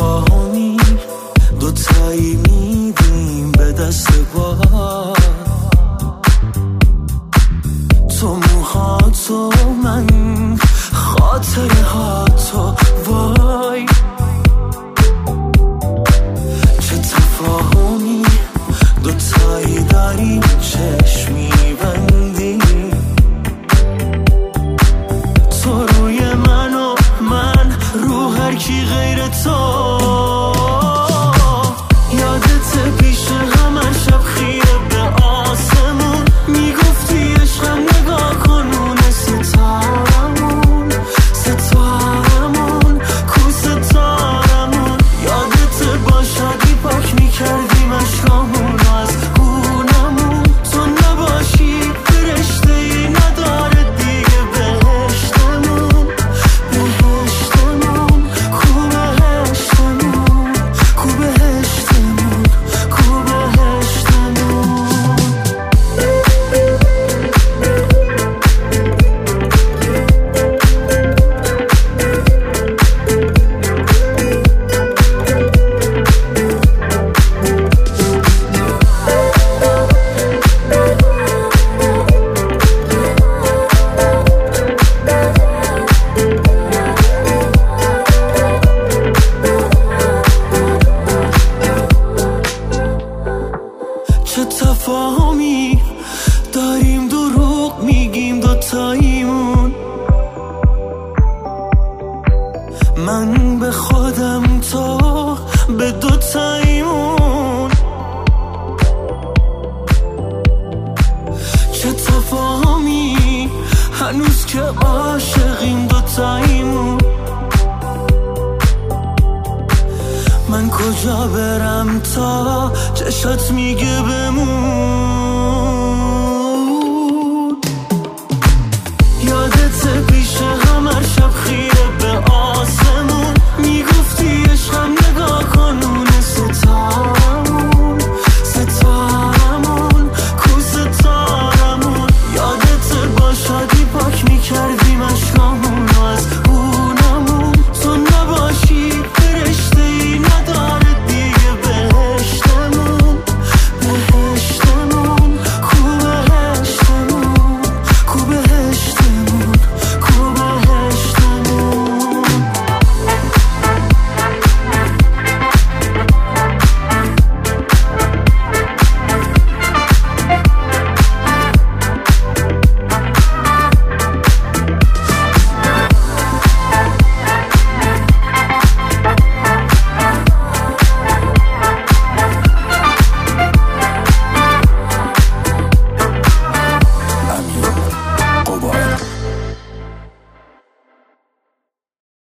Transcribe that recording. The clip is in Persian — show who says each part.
Speaker 1: تفاهمی دوتایی میدیم به دست باد، تو موهاتو من خاطره هاتو وای، چه تفاهمی دوتایی داریم چشمی بندی، تو روی من و من رو هر کی غیر تو. یادت پیش همه شب خیره به آسمون میگفتی عشقم نگاه کن اونه ستارمون کو ستارمون. یادت با شادی پاک میکردیم عشقامون از خونمون، تو نباشی فرشته ای نداره دیگه بهشتمون کو بهشتمون کو بهشتمون کو بهشتمون. چه تفاهمی داریم دروغ میگیم دوتاییمون، من به خودم تو به دوتاییمون. چه تفاهمی هنوز که عاشقیم دوتاییمون، من کجا برم تا چشات میگه بمون.